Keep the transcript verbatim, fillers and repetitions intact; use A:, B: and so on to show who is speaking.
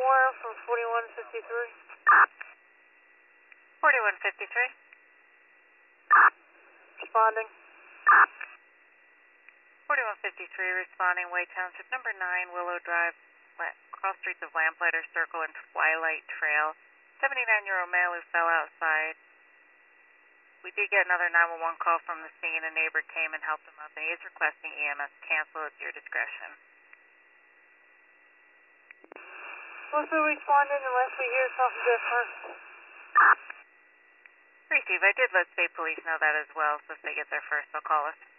A: four from forty-one fifty-three.
B: forty-one fifty-three.
A: Responding.
B: forty-one fifty-three responding, White Township, number nine, Willow Drive, cross streets of Lamplighter Circle and Twilight Trail. seventy-nine-year-old male who fell outside. We did get another nine one one call from the scene. A neighbor came and helped him up, and he is requesting E M S cancel at your discretion.
A: Also responding unless we hear something different.
B: Receive. I did let state police know that as well, so if they get there first, they'll call us.